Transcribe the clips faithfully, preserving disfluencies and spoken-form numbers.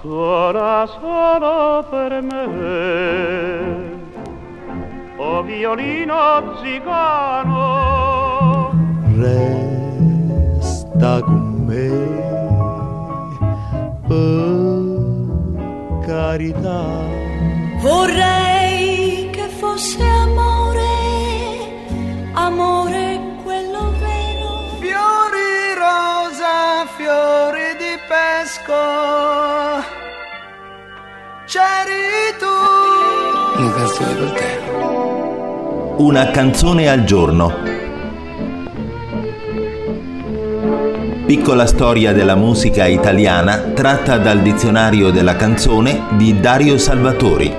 suona solo per me, o violino zigano, resta con me, per carità. Vorrei che fosse amore, amore quello vero. Fiori rosa, fiori di pesco, c'eri tu. Una canzone per te. Una canzone al giorno. Piccola storia della musica italiana tratta dal dizionario della canzone di Dario Salvatori.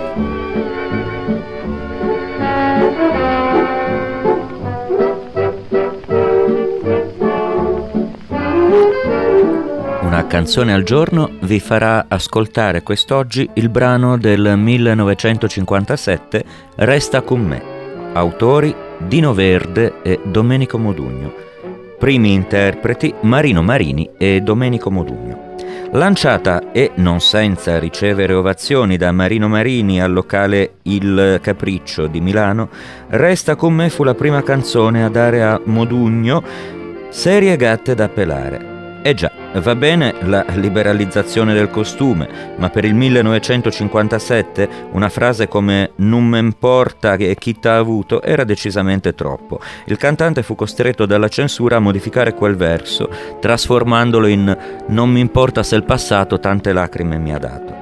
Una canzone al giorno vi farà ascoltare quest'oggi il brano del millenovecentocinquantasette Resta con me, autori Dino Verde e Domenico Modugno, primi interpreti Marino Marini e Domenico Modugno. Lanciata e non senza ricevere ovazioni da Marino Marini al locale Il Capriccio di Milano, Resta con me fu la prima canzone a dare a Modugno serie gatte da pelare. Eh già, va bene la liberalizzazione del costume, ma per il millenovecentocinquantasette una frase come «non m'importa che chi t'ha avuto» era decisamente troppo. Il cantante fu costretto dalla censura a modificare quel verso, trasformandolo in «non mi importa se il passato tante lacrime mi ha dato».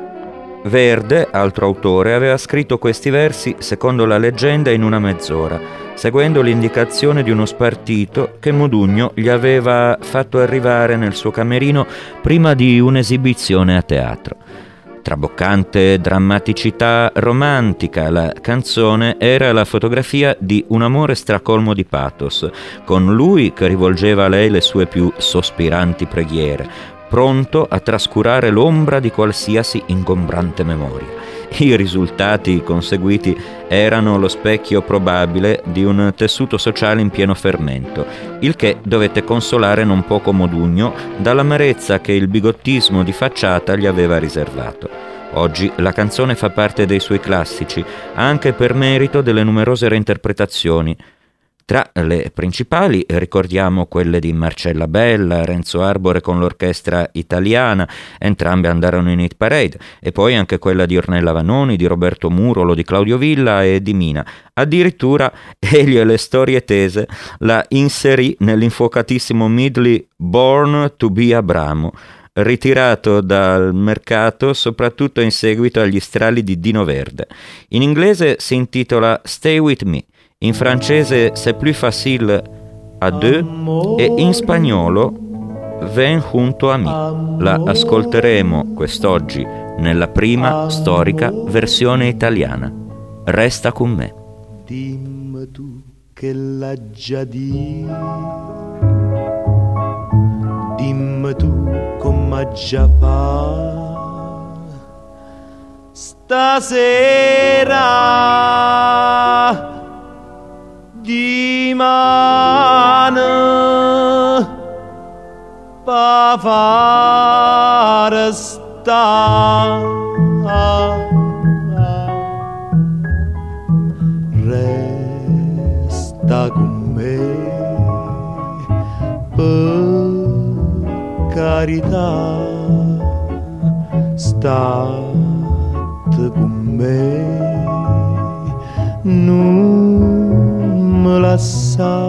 Verde, altro autore, aveva scritto questi versi, secondo la leggenda, in una mezz'ora, seguendo l'indicazione di uno spartito che Modugno gli aveva fatto arrivare nel suo camerino prima di un'esibizione a teatro. Traboccante drammaticità romantica, la canzone era la fotografia di un amore stracolmo di pathos, con lui che rivolgeva a lei le sue più sospiranti preghiere, pronto a trascurare l'ombra di qualsiasi ingombrante memoria. I risultati conseguiti erano lo specchio probabile di un tessuto sociale in pieno fermento, il che dovette consolare non poco Modugno dall'amarezza che il bigottismo di facciata gli aveva riservato. Oggi la canzone fa parte dei suoi classici, anche per merito delle numerose reinterpretazioni. Tra le principali ricordiamo quelle di Marcella Bella, Renzo Arbore con l'orchestra italiana, entrambe andarono in hit parade, e poi anche quella di Ornella Vanoni, di Roberto Murolo, di Claudio Villa e di Mina. Addirittura Elio e le storie tese la inserì nell'infuocatissimo medley Born to be Abramo, ritirato dal mercato soprattutto in seguito agli strali di Dino Verde. In inglese si intitola Stay With Me, in francese C'est plus facile à deux e in spagnolo Ven junto a me. La ascolteremo quest'oggi nella prima storica versione italiana. Resta con me. Dimmi tu che l'ha già di, dimmi tu come già fa stasera. Di mano pa fare sta, resta con me per carità, state con me, non me lascia,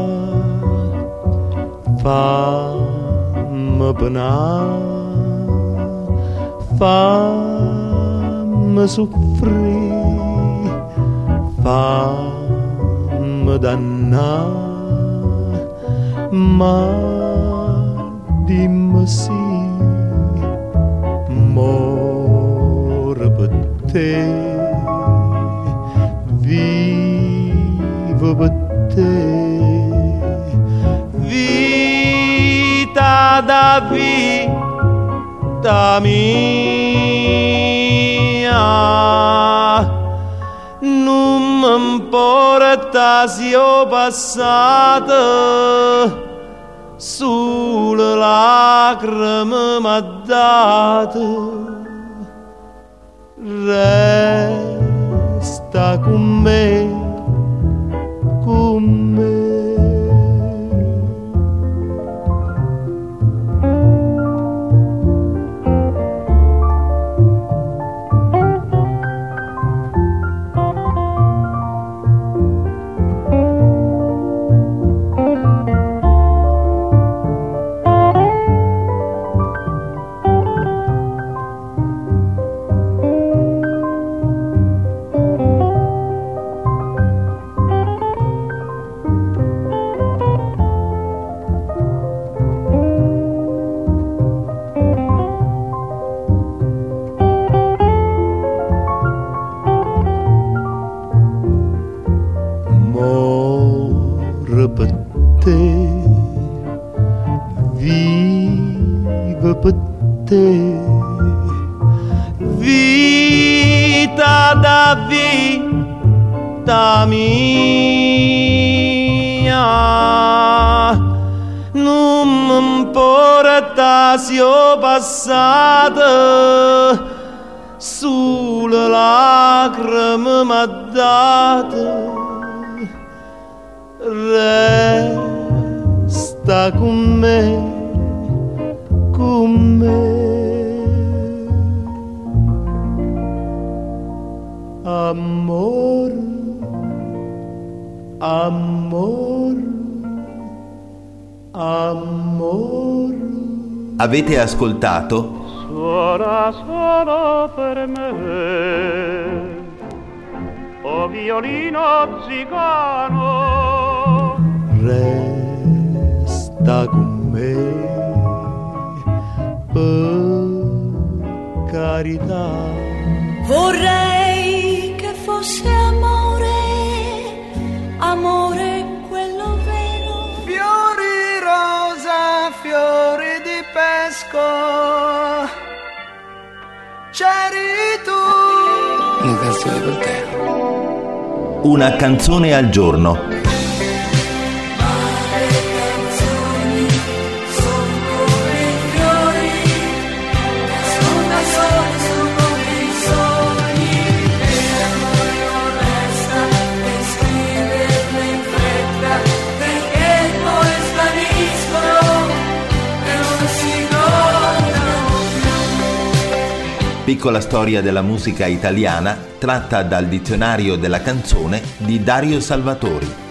fammi penare, fammi soffrire, fammi dannare, ma dimmi sì, muore per te, vivo per te. Vita da vita mia, non mi importa se ho passato, sulle lacrime m'ha dato, resta con me, con me. Per te, vivo per te, vita da vita mia, non mi importa se ho passato sulle lacrime m'ha dato. Resta con me, con me. Amor, amor, amor. Avete ascoltato Suona solo per me, o violino zigano, resta con me, per carità. Vorrei che fosse amore, amore quello vero. Fiori rosa, fiori di pesco, c'eri tu. Una canzone per te. Una canzone al giorno. Piccola storia della musica italiana tratta dal dizionario della canzone di Dario Salvatori.